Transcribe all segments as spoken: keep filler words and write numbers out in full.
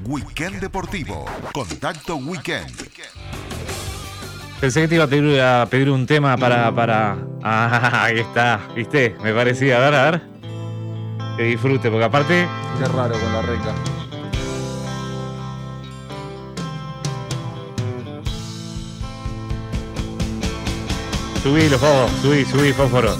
Weekend Deportivo. Contacto Weekend. Pensé que te iba a pedir, a pedir un tema para... para... Ah, ahí está, ¿viste? Me parecía, a ver, a ver. Que disfrute, porque aparte... Qué raro con la recta. Subí los fósforos, subí, subí, fósforo.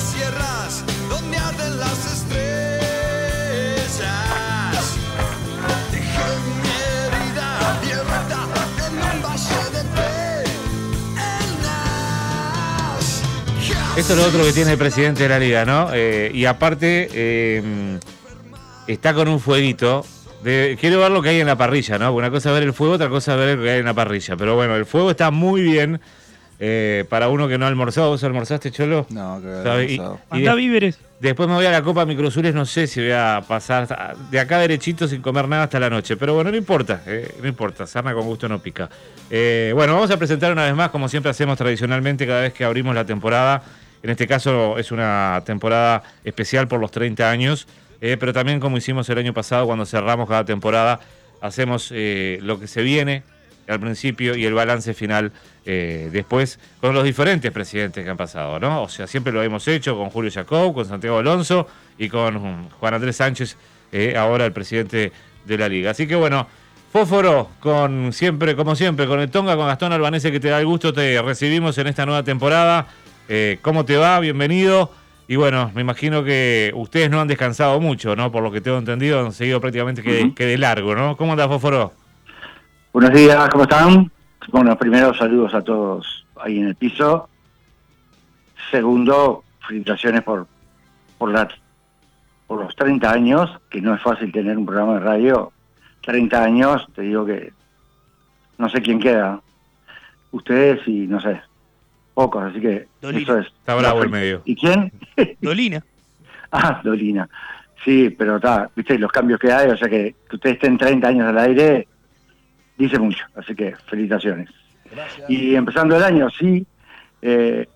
Esto es lo otro que tiene el presidente de la liga, ¿no? Eh, y aparte, eh, está con un fueguito. De, quiero ver lo que hay en la parrilla, ¿no? Una cosa es ver el fuego, otra cosa es ver lo que hay en la parrilla. Pero bueno, el fuego está muy bien eh, para uno que no ha almorzado. ¿Vos almorzaste, Cholo? No, que había almorzado. Y, y Andá víveres. Después me voy a la Copa Microsules, no sé si voy a pasar de acá derechito sin comer nada hasta la noche. Pero bueno, no importa, eh, no importa. Sarna con gusto no pica. Eh, bueno, vamos a presentar una vez más, como siempre hacemos tradicionalmente cada vez que abrimos la temporada. En este caso es una temporada especial por los treinta años, eh, pero también como hicimos el año pasado cuando cerramos cada temporada, hacemos eh, lo que se viene al principio y el balance final eh, después con los diferentes presidentes que han pasado, ¿no? O sea, siempre lo hemos hecho con Julio Jacob, con Santiago Alonso y con Juan Andrés Sánchez, eh, ahora el presidente de la Liga. Así que bueno, fósforo, con siempre, como siempre, con el Tonga, con Gastón Albanese, que te da el gusto, te recibimos en esta nueva temporada. Eh, ¿Cómo te va? Bienvenido. Y bueno, me imagino que ustedes no han descansado mucho, ¿no? Por lo que tengo entendido, han seguido prácticamente que, uh-huh. que de largo, ¿no? ¿Cómo anda, Fósforo? Buenos días, ¿cómo están? Bueno, primero saludos a todos ahí en el piso. Segundo, felicitaciones por por, la, por los treinta años, que no es fácil tener un programa de radio. treinta años, te digo que no sé quién queda. Ustedes y no sé. Pocos, así que Dolina. Eso es. Está bravo el medio. ¿Y quién? Dolina. Ah, Dolina. Sí, pero está, viste, los cambios que hay, o sea que, que ustedes estén treinta años al aire, dice mucho, así que felicitaciones. Gracias. Y empezando el año, sí, eh,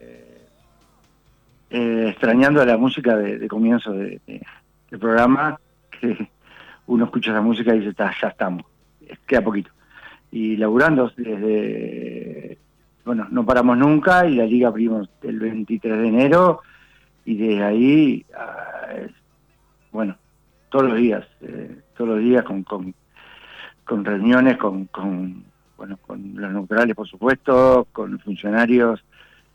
eh, extrañando la música de, de comienzo de, de, del programa, que uno escucha esa música y dice, ya estamos, queda poquito. Y laburando desde... Bueno, no paramos nunca y la liga abrimos el veintitrés de enero y desde ahí, uh, bueno, todos los días, eh, todos los días con, con, con reuniones, con, con, bueno, con los neutrales, por supuesto, con los funcionarios,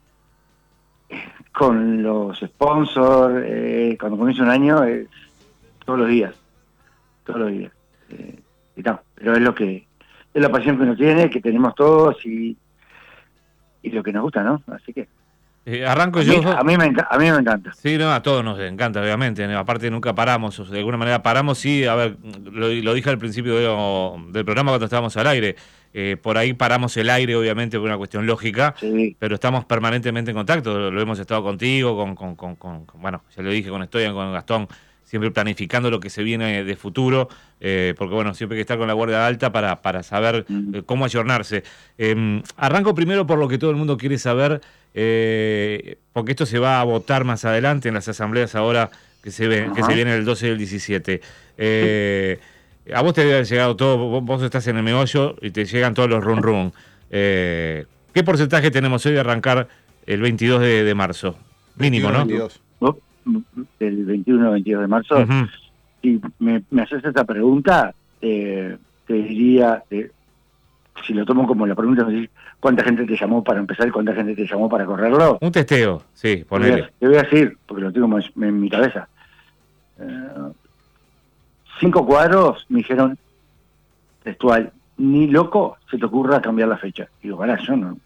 con los sponsors, eh, cuando comienza un año, es todos los días, todos los días. Eh, y no, pero es lo que, es la pasión que uno tiene, que tenemos todos y y lo que nos gusta, ¿no? Así que... Eh, arranco a yo... Mí, a, mí me enca- a mí me encanta. Sí, no, a todos nos encanta, obviamente. ¿no? Aparte nunca paramos, o sea, de alguna manera paramos, sí, a ver, lo, lo dije al principio de, del programa cuando estábamos al aire. Eh, por ahí paramos el aire, obviamente, por una cuestión lógica, sí. Pero estamos permanentemente en contacto. Lo, lo hemos estado contigo, con, con, con, con, con, bueno, ya lo dije, con Estoyan, con Gastón, siempre planificando lo que se viene de futuro, eh, porque bueno, siempre hay que estar con la guardia alta para, para saber eh, cómo ayornarse. Eh, arranco primero por lo que todo el mundo quiere saber, eh, porque esto se va a votar más adelante en las asambleas ahora que se ven, que se viene el doce y el diecisiete. Eh, a vos te debe haber llegado todo, vos, vos estás en el meollo y te llegan todos los run run. Eh, ¿Qué porcentaje tenemos hoy de arrancar el veintidós de, de marzo? Mínimo, ¿no? veintidós. Del veintiuno al veintidós de marzo. Uh-huh. Si me, me haces esta pregunta, eh, te diría, eh, si lo tomo como la pregunta, ¿cuánta gente te llamó para empezar y cuánta gente te llamó para correrlo? Un testeo, sí, ponele. Te voy a decir, porque lo tengo en, en mi cabeza. Eh, cinco cuadros me dijeron, textual, ni loco se te ocurra cambiar la fecha. Digo, para, yo no.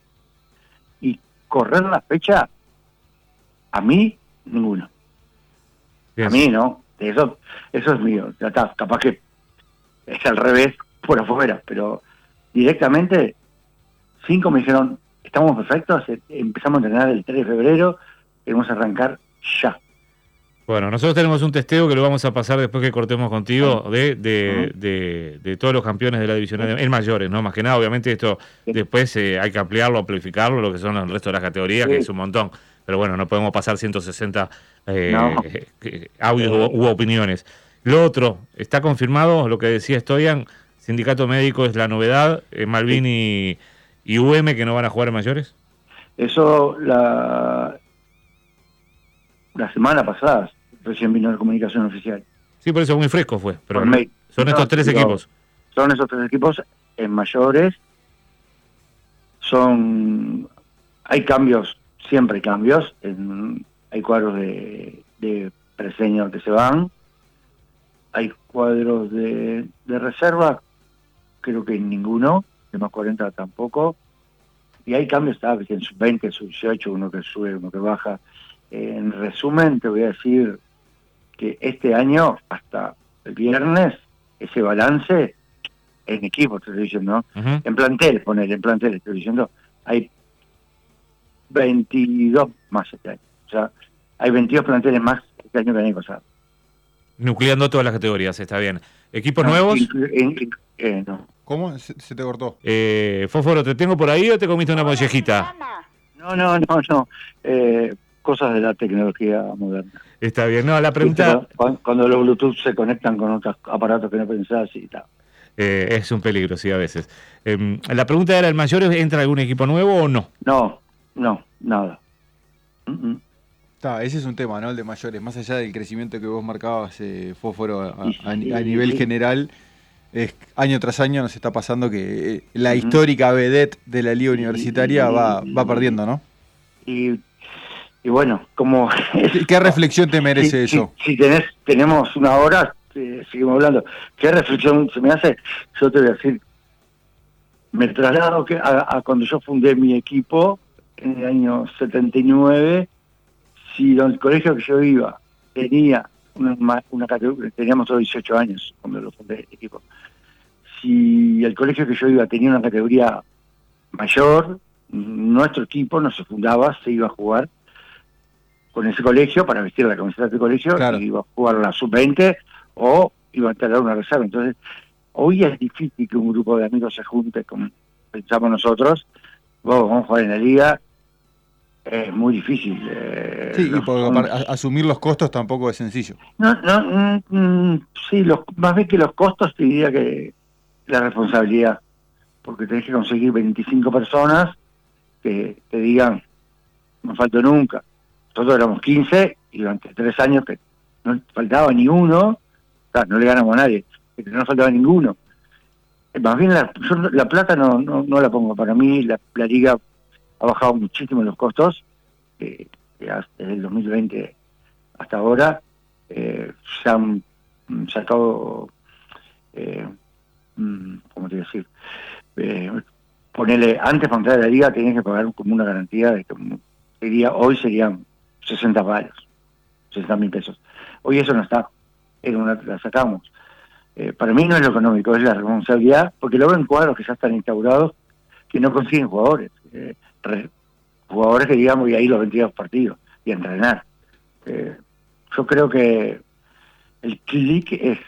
Y correr la fecha, a mí, ninguno. Bien. A mí, ¿no? Eso eso es mío. Ya está, capaz que es al revés por afuera, pero directamente, cinco me dijeron, estamos perfectos, empezamos a entrenar el tres de febrero, queremos arrancar ya. Bueno, nosotros tenemos un testeo que lo vamos a pasar después que cortemos contigo de de, uh-huh. de, de todos los campeones de la división uh-huh. en mayores, ¿no? Más que nada, obviamente esto sí. después eh, hay que ampliarlo, amplificarlo, lo que son el resto de las categorías, sí. que es un montón. Pero bueno, no podemos pasar ciento sesenta eh, no. eh, audios u, u opiniones. Lo otro, ¿está confirmado lo que decía Stoyan? Sindicato médico es la novedad, eh, Malvin y, y U M que no van a jugar en mayores. Eso la, la semana pasada recién vino la comunicación oficial. Sí, por eso muy fresco fue. Pero Por mail. son No, estos tres no, equipos. Son esos tres equipos en mayores. Son hay cambios, siempre hay cambios. En, hay cuadros de, de preseño que se van. Hay cuadros de, de reserva, creo que ninguno, de más cuarenta tampoco. Y hay cambios, ¿sabes? En sub veinte, sub dieciocho, uno que sube, uno que baja. En resumen, te voy a decir que este año, hasta el viernes, ese balance en equipo, te estoy diciendo, ¿no? Uh-huh. En plantel, poner en plantel, estoy diciendo, hay veintidós más este año. O sea, hay veintidós planteles más este año que el año pasado. Nucleando todas las categorías, está bien. ¿Equipos No, nuevos? inclu- in- in- eh, no. ¿Cómo? Se, se te cortó. Eh, Fósforo, ¿te tengo por ahí o te comiste una mollejita? No, no, no, no. Eh, cosas de la tecnología moderna. Está bien. No, la pregunta Cuando, cuando los Bluetooth se conectan con otros aparatos que no pensás y tal. eh, es un peligro, sí, a veces. Eh, la pregunta era, ¿el mayores entra algún equipo nuevo o no? No, no, nada. Mm-mm. Está, ese es un tema, ¿no? El de mayores. Más allá del crecimiento que vos marcabas, eh, Fósforo, a, a- a nivel general, es, año tras año nos está pasando que eh, la Ujú. histórica vedette de la liga universitaria va, va perdiendo, ¿no? Y, y bueno, como... ¿Qué, qué reflexión te merece si, eso? Si, si tenés, tenemos una hora, eh, seguimos hablando. ¿Qué reflexión se me hace? Yo te voy a decir, me traslado que a, a cuando yo fundé mi equipo en el año setenta y nueve, si el colegio que yo iba tenía una, ma- una categoría, teníamos todos dieciocho años cuando lo fundé el equipo, si el colegio que yo iba tenía una categoría mayor, nuestro equipo no se fundaba, se iba a jugar con ese colegio para vestir la camiseta del colegio, Claro. y iba a jugar la sub veinte o iba a instalar una reserva. Entonces, hoy es difícil que un grupo de amigos se junte, como pensamos nosotros, "Vos, vamos a jugar en la liga", es muy difícil. eh, Sí, y los- por- para a- asumir los costos tampoco es sencillo. no, no, mm, mm, sí, los, más bien que los costos, te diría que la responsabilidad, porque tenés que conseguir veinticinco personas que te digan, no faltó nunca. Nosotros éramos quince y durante tres años que no faltaba ni uno, o sea, no le ganamos a nadie, pero no faltaba ninguno. Eh, Más bien la, yo no- la plata no, no, no la pongo. Para mí la, la liga ha bajado muchísimo los costos, eh, que hace- desde el dos mil veinte hasta ahora eh, se han mm, sacado, eh, mm, ¿cómo te voy a decir? Eh, ponele, antes para entrar a la liga tenías que pagar como una garantía de como sería, hoy serían sesenta palos, sesenta mil pesos. Hoy eso no está, era una, la sacamos. Eh, para mí no es lo económico, es la responsabilidad, porque lo ven cuadros que ya están instaurados, que no consiguen jugadores. Eh, re- jugadores que digamos, y ahí los veintidós partidos, y a entrenar. Eh, yo creo que el clic es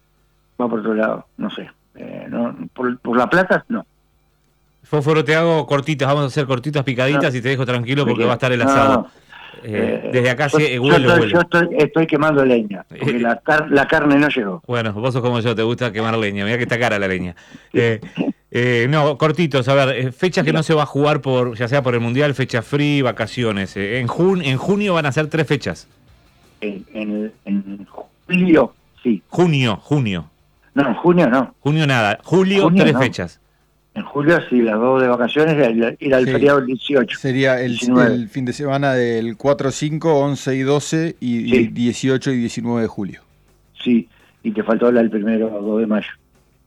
va por otro lado, no sé. Eh, no, por, por la plata, no. Fósforo, te hago cortitas, vamos a hacer cortitas picaditas No. y te dejo tranquilo porque Me va a estar el quedo- asado. no, Eh, eh, desde acá yo, sí, yo huelo, estoy, huelo. yo estoy, estoy quemando leña, porque la, car- la carne no llegó. Bueno, vos sos como yo, te gusta quemar leña. Mirá que está cara la leña. Eh, eh, no, cortitos, a ver, eh, fechas que no se va a jugar por, ya sea por el Mundial, fecha free, vacaciones. Eh, en, jun en junio van a ser tres fechas. En, en, en julio, sí. Junio, junio. No, en junio no. Junio nada. Julio, Junio tres no. fechas. En julio sí, las dos de vacaciones, era, era el Sí. feriado del dieciocho. Sería el, diecinueve. el fin de semana del cuatro, cinco, once y doce y, y Sí. dieciocho y diecinueve de julio. Sí, y te faltó la del primero, dos de mayo.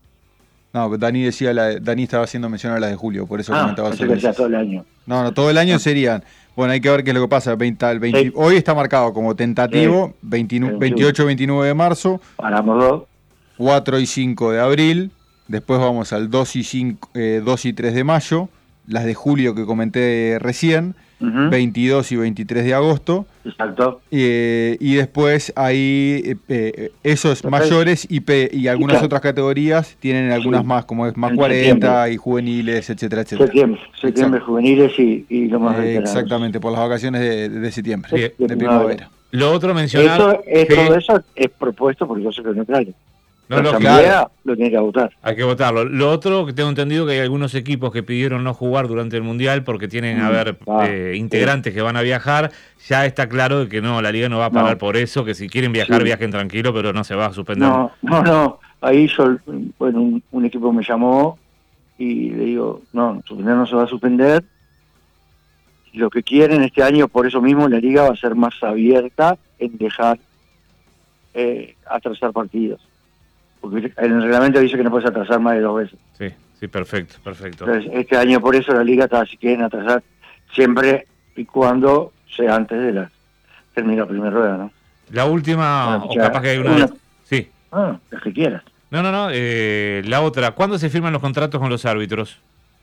No, pero Dani decía, la, Dani estaba haciendo mención a la de julio, por eso Ah, comentaba pensé sobre que sea esas. todo el año. No, no, todo el año serían. Bueno, hay que ver qué es lo que pasa. veinte, al veinte, Sí. Hoy está marcado como tentativo, Sí. veintinueve, Sí. veintiocho, veintinueve de marzo, Paramos dos. cuatro y cinco de abril. Después vamos al dos y, cinco, eh, dos y tres de mayo. Las de julio que comenté recién, Ujú. veintidós y veintitrés de agosto. Exacto. Eh, y después hay eh, eh, esos Perfecto. mayores y, pe- y algunas claro. otras categorías tienen algunas Sí. más, como es más En cuarenta septiembre. y juveniles, etcétera, etcétera. Septiembre, septiembre juveniles y, y lo más Eh, veteranos. exactamente, por las vacaciones de, de septiembre, Sí, de, de primavera. primavera. Lo otro mencionar... Eso, es, que- Todo eso es propuesto por el Consejo Neutral. No, la lo- Asamblea claro, lo tiene que votar. hay que votarlo. Lo otro, que tengo entendido que hay algunos equipos que pidieron no jugar durante el Mundial porque tienen, a Mm, ver, ah, eh, integrantes que van a viajar. Ya está claro que no, la Liga no va a parar No. por eso, que si quieren viajar, Sí. viajen tranquilo, pero no se va a suspender. No, no, no. Ahí yo, bueno, un, un equipo me llamó y le digo, no, suspender no se va a suspender. Lo que quieren este año, por eso mismo, la liga va a ser más abierta en dejar eh, atrasar partidos. Porque en el reglamento dice que no puedes atrasar más de dos veces. Sí, sí, perfecto, perfecto. Entonces, este año por eso la liga está, si quieren atrasar, siempre y cuando sea antes de la termine la primera rueda, ¿no? La última, Bueno, o ya, capaz que hay una... una- de- Sí. Ah, las que quieras. No, no, no, eh, la otra. ¿Cuándo se firman los contratos con los árbitros?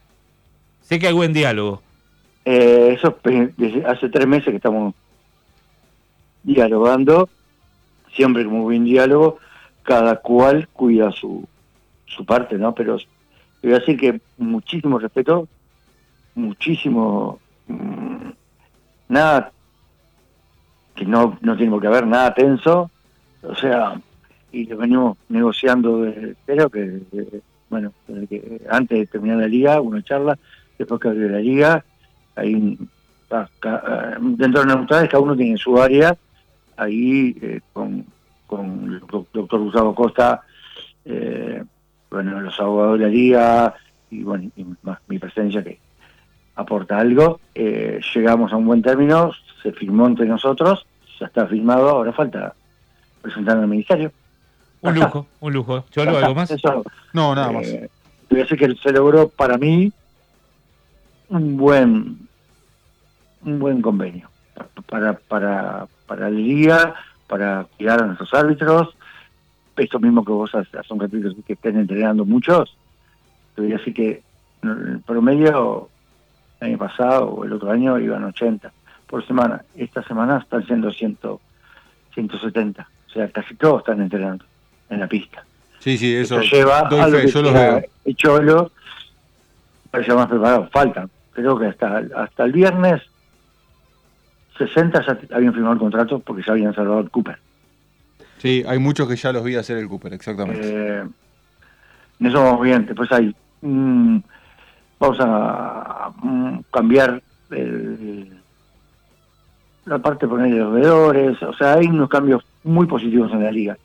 Sé que hay buen diálogo. Eh, eso pe- desde hace tres meses que estamos dialogando, siempre con muy buen diálogo, cada cual cuida su, su parte, ¿no? Pero te voy a decir que muchísimo respeto, muchísimo, mm, nada, que no, no tiene por qué haber nada tenso, o sea, y lo venimos negociando, desde, creo que, desde, bueno, desde que antes de terminar la liga, una charla, después que abrió la liga, ahí ah, ca- ah, dentro de las neutrales cada uno tiene su área, ahí eh, con, con el doc- doctor Gustavo Costa, eh, bueno, los abogados de la liga, y bueno, y más mi presencia que aporta algo, eh, llegamos a un buen término, se firmó entre nosotros, ya está firmado, ahora falta presentarlo al ministerio. Un Ajá. lujo, un lujo. Cholo, Ajá, ¿algo más? Eso, No, nada más. eh, te voy a decir que se logró para mí un buen un buen convenio para para para la liga, para cuidar a nuestros árbitros, esto mismo que vos hace hace un ratito que estén entrenando muchos, te voy a decir que el promedio el año pasado o el otro año iban ochenta por semana, esta semana están siendo cien, ciento setenta, o sea, casi todos están entrenando en la pista. Sí, sí, eso. Eso lleva doy a lo fe, que yo los sea veo. el Cholo para ser más preparado. Faltan, creo que hasta, hasta el viernes sesenta ya habían firmado el contrato porque ya habían salvado el Cooper. Sí, hay muchos que ya los vi hacer el Cooper, exactamente. Eh, en eso vamos bien. Después hay mm, vamos a mm, cambiar el, la parte de poner los veedores, o sea, hay unos cambios muy positivos en la liga.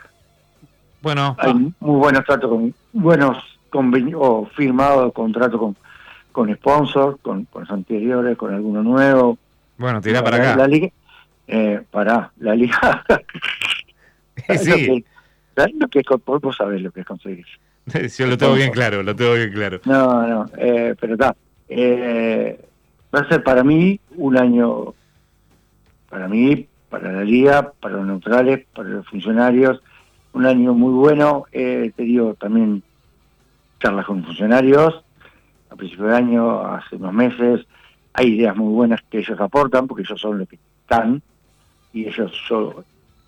Bueno, Hay muy buenos tratos con buenos convenios o firmados contratos con con sponsors, con, con los anteriores, con alguno nuevo. bueno, tirá para La, acá. la liga, eh, para la liga. ¿Sabés lo Sí, que- ¿sabés lo que es con- vos sabés lo que es conseguir? yo lo tengo bien claro, lo tengo bien claro. No, no, eh, pero está. Eh, va a ser para mí un año, para mí, para la liga, para los neutrales, para los funcionarios, un año muy bueno. Eh, te digo, también charlas con funcionarios a principio de año, hace unos meses. Hay ideas muy buenas que ellos aportan, porque ellos son los que están, y ellos yo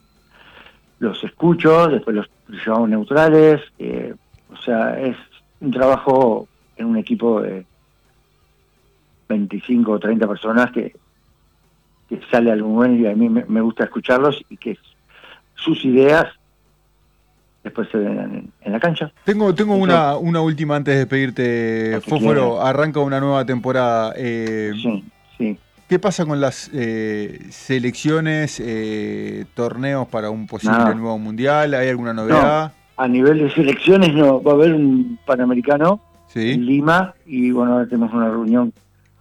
los escucho, después los llevamos neutrales. Eh, o sea, es un trabajo en un equipo de veinticinco o treinta personas que, que sale algo bueno, y a mí me, me gusta escucharlos y que sus ideas después se ven en, en la cancha. Tengo, tengo una, una última antes de despedirte, Lo que Fósforo. quieras. Arranca una nueva temporada. Eh, Sí, sí. ¿Qué pasa con las eh, selecciones, eh, torneos para un posible Nada. nuevo mundial? ¿Hay alguna novedad? A nivel de selecciones no va a haber un Panamericano en Sí. Lima, y bueno, ahora tenemos una reunión,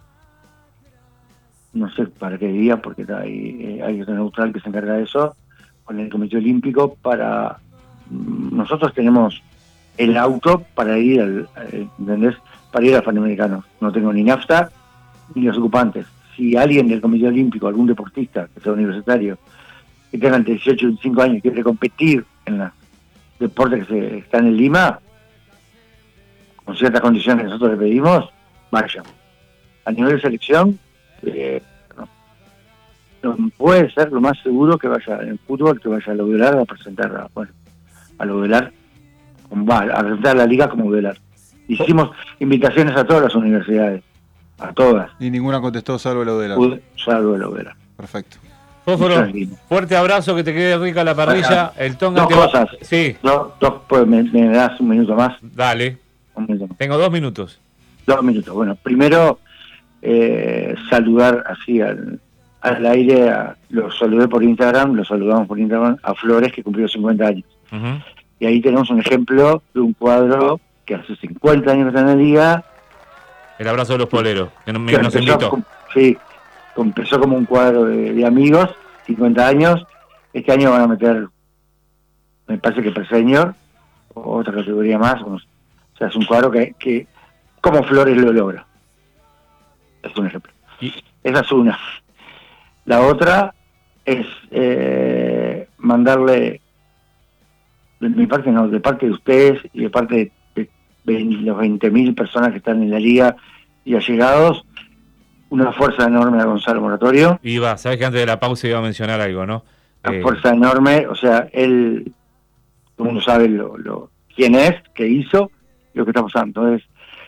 no sé para qué día, porque está ahí, eh, hay otro neutral que se encarga de eso, con el Comité Olímpico, para mm, nosotros tenemos el auto para ir al, al- ¿entendés? Para ir al Panamericano. No tengo ni nafta ni los ocupantes. Si alguien del Comité Olímpico, algún deportista que sea universitario, que tenga entre dieciocho y veinticinco años y quiere competir en los deportes que se están en Lima, con ciertas condiciones que nosotros le pedimos, vaya. A nivel de selección, eh, no, no puede ser lo más seguro que vaya en el fútbol, que vaya a Laudelar a presentar a, bueno, a Laudelar, va, a presentar la liga como Laudelar. Hicimos invitaciones a todas las universidades, a todas, Y ninguna contestó salvo lo de la. salvo Laudelar. Perfecto. Fósforo, fuerte abrazo, que te quede rica la parrilla. El Tonga dos te va... cosas. Sí. Dos, dos, pues, ¿me, me das un minuto más? Dale. Un minuto más. Tengo dos minutos. Dos minutos. Bueno, primero, eh, saludar así al, al aire, a, lo saludé por Instagram, lo saludamos por Instagram, a Flores, que cumplió cincuenta años. Uh-huh. Y ahí tenemos un ejemplo de un cuadro que hace cincuenta años que está en la liga. El abrazo de los poleros, que nos, que nos empezó, invitó. com, sí, empezó como un cuadro de, de amigos, cincuenta años. Este año van a meter, me parece que Perseñor, o otra categoría más. O sea, es un cuadro que, que como Flores lo logra. Es un ejemplo. ¿Y? Esa es una. La otra es eh, mandarle, de mi parte no, de parte de ustedes y de parte de, de, de los veinte mil personas que están en la liga y allegados, una fuerza enorme a Gonzalo Moratorio. Iba, sabes que antes de la pausa iba a mencionar algo, ¿no? Una Eh, fuerza enorme, o sea, él, todo el mundo sabe lo, lo, quién es, qué hizo, lo que está pasando. Entonces,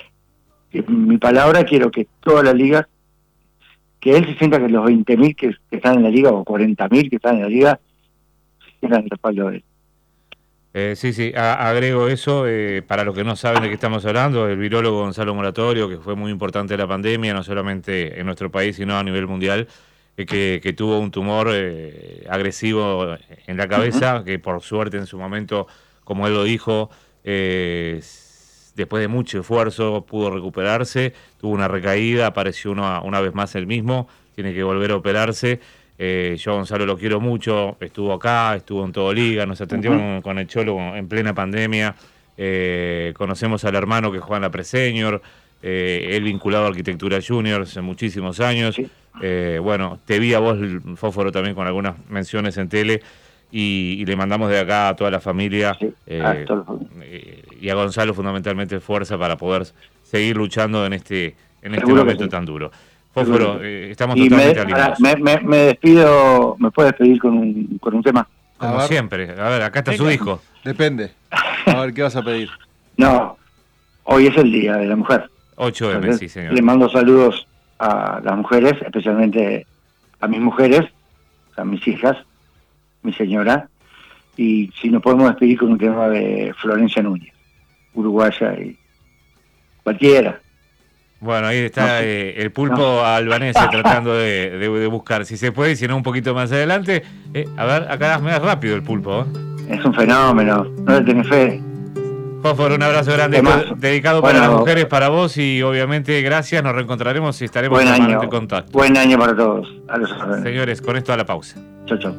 en mi palabra, quiero que toda la liga, que él se sienta que los veinte mil que, que están en la liga, o cuarenta mil que están en la liga, sientan el respaldo de él. Eh, sí, sí, a, agrego eso, eh, para los que no saben de qué estamos hablando, el virólogo Gonzalo Moratorio, que fue muy importante en la pandemia, no solamente en nuestro país, sino a nivel mundial, eh, que, que tuvo un tumor eh, agresivo en la cabeza, uh-huh. que por suerte en su momento, como él lo dijo, eh, después de mucho esfuerzo pudo recuperarse, tuvo una recaída, apareció una, una vez más el mismo, tiene que volver a operarse. Eh, yo a Gonzalo lo quiero mucho, estuvo acá, estuvo en todo Liga, nos atendió uh-huh. con, con el Cholo en plena pandemia, eh, conocemos al hermano que juega en la Pre-Senior, eh, él vinculado a Arquitectura Junior hace muchísimos años, sí. eh, bueno, te vi a vos, Fósforo, también con algunas menciones en tele, y, y le mandamos de acá a toda la familia, sí, eh, a eh, y a Gonzalo fundamentalmente fuerza para poder seguir luchando en este, en este momento sí. tan duro. Fósforo, eh, estamos y totalmente me, alineados. Me, me, me despido, ¿me puedes despedir con un, con un tema? Como a siempre. A ver, acá está Venga. Su disco. Depende. A ver, ¿qué vas a pedir? No, hoy es el Día de la Mujer. ocho eme, sí, señor. Le mando saludos a las mujeres, especialmente a mis mujeres, a mis hijas, mi señora, y si nos podemos despedir con un tema de Florencia Núñez, uruguaya y cualquiera. Bueno, ahí está no, eh, el pulpo no. albanese tratando de, de, de buscar, si se puede, si no un poquito más adelante. Eh, a ver, acá me das rápido el pulpo. ¿eh? Es un fenómeno, no le tenés fe. Fósforo, un abrazo grande, Temazo. dedicado bueno, para las mujeres, para vos, y obviamente gracias, nos reencontraremos y estaremos en contacto. Buen año para todos. A los Señores, con esto a la pausa. Chau, chau.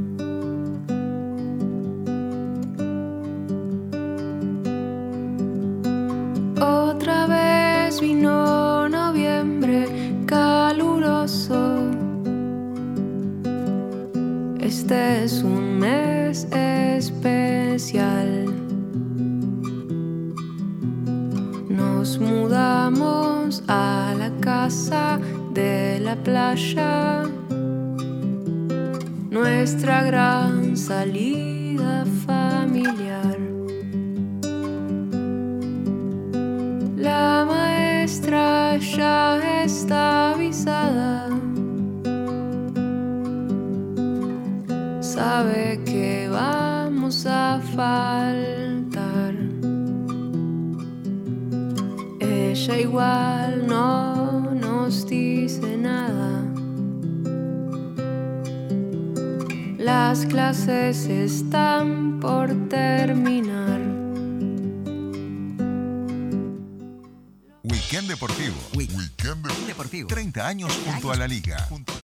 Otra vez vino noviembre caluroso. Este es un mes especial. Nos mudamos a la casa de la playa, nuestra gran salida familiar. La maestra ya está avisada, sabe que vamos a faltar. Ella igual no nos dice nada. Las clases están por terminar. Weekend Deportivo. Weekend Deportivo. treinta años junto a la Liga.